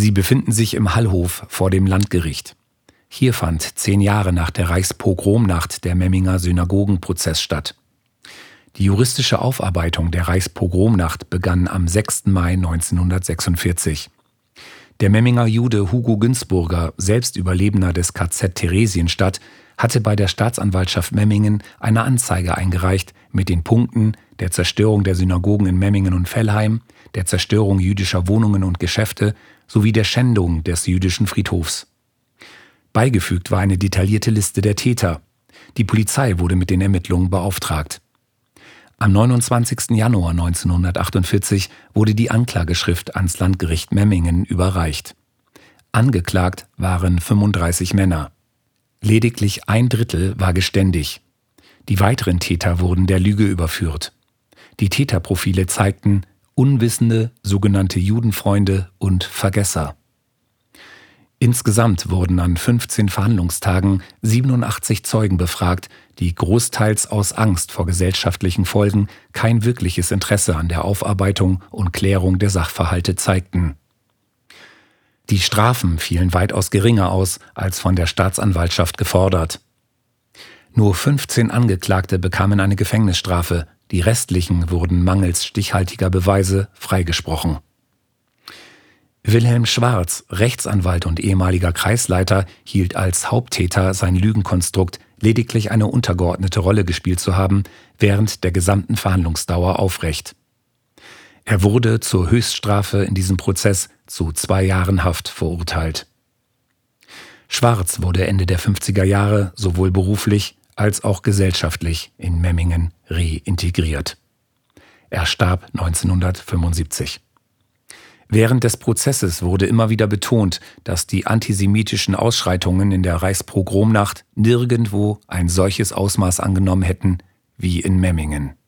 Sie befinden sich im Hallhof vor dem Landgericht. Hier fand 10 Jahre nach der Reichspogromnacht der Memminger Synagogenprozess statt. Die juristische Aufarbeitung der Reichspogromnacht begann am 6. Mai 1946. Der Memminger Jude Hugo Günzburger, selbst Überlebender des KZ Theresienstadt, hatte bei der Staatsanwaltschaft Memmingen eine Anzeige eingereicht mit den Punkten der Zerstörung der Synagogen in Memmingen und Velheim, der Zerstörung jüdischer Wohnungen und Geschäfte sowie der Schändung des jüdischen Friedhofs. Beigefügt war eine detaillierte Liste der Täter. Die Polizei wurde mit den Ermittlungen beauftragt. Am 29. Januar 1948 wurde die Anklageschrift ans Landgericht Memmingen überreicht. Angeklagt waren 35 Männer. Lediglich 1/3 war geständig. Die weiteren Täter wurden der Lüge überführt. Die Täterprofile zeigten Unwissende, sogenannte Judenfreunde und Vergesser. Insgesamt wurden an 15 Verhandlungstagen 87 Zeugen befragt, die großteils aus Angst vor gesellschaftlichen Folgen kein wirkliches Interesse an der Aufarbeitung und Klärung der Sachverhalte zeigten. Die Strafen fielen weitaus geringer aus als von der Staatsanwaltschaft gefordert. Nur 15 Angeklagte bekamen eine Gefängnisstrafe, die restlichen wurden mangels stichhaltiger Beweise freigesprochen. Wilhelm Schwarz, Rechtsanwalt und ehemaliger Kreisleiter, hielt als Haupttäter sein Lügenkonstrukt, lediglich eine untergeordnete Rolle gespielt zu haben, während der gesamten Verhandlungsdauer aufrecht. Er wurde zur Höchststrafe in diesem Prozess zu 2 Jahren Haft verurteilt. Schwarz wurde Ende der 50er Jahre sowohl beruflich als auch gesellschaftlich in Memmingen reintegriert. Er starb 1975. Während des Prozesses wurde immer wieder betont, dass die antisemitischen Ausschreitungen in der Reichspogromnacht nirgendwo ein solches Ausmaß angenommen hätten wie in Memmingen.